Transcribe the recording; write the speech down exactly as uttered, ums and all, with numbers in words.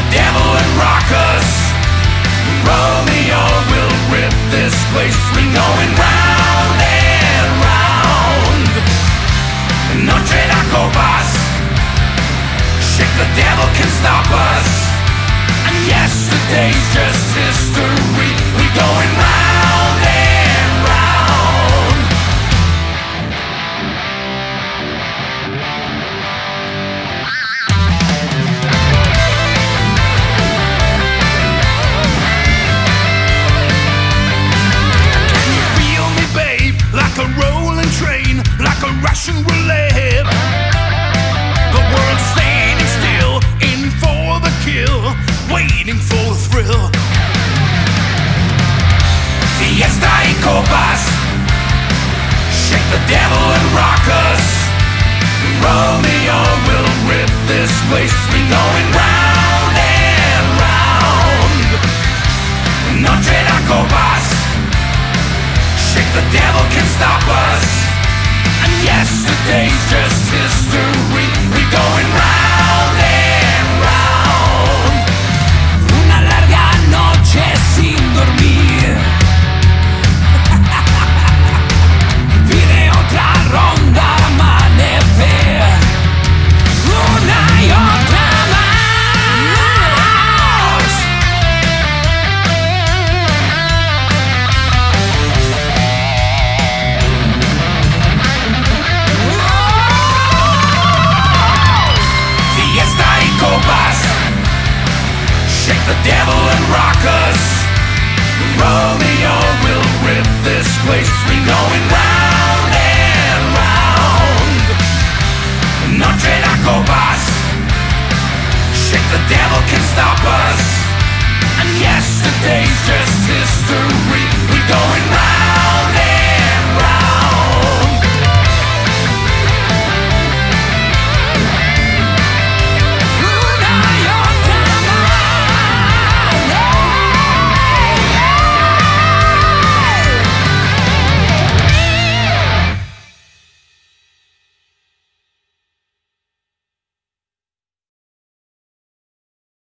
devil and rock us. Romeo will rip this place. We going round and round. Noche de copas. Shake the devil can stop us. And yesterday's just history. We going round and round. Can you feel me, babe? Like a rolling train, like a Russian roulette. The world's standing still, in for the kill, waiting for the thrill. Fiesta y copas. Shake the devil and rock us. Romeo will rip this place. We going round and round. Noche de copas. Shake the devil can stop us. And yesterday's just history. We going round and round. Una larga noche sin dormir. Viene otra ronda al amanecer. Una y otra más. Fiesta y copas. Shake the devil and rock us. Romeo will rip this place. We going round and round. Noche de copas. Shake the devil can stop us. And yesterday's just history. We going round.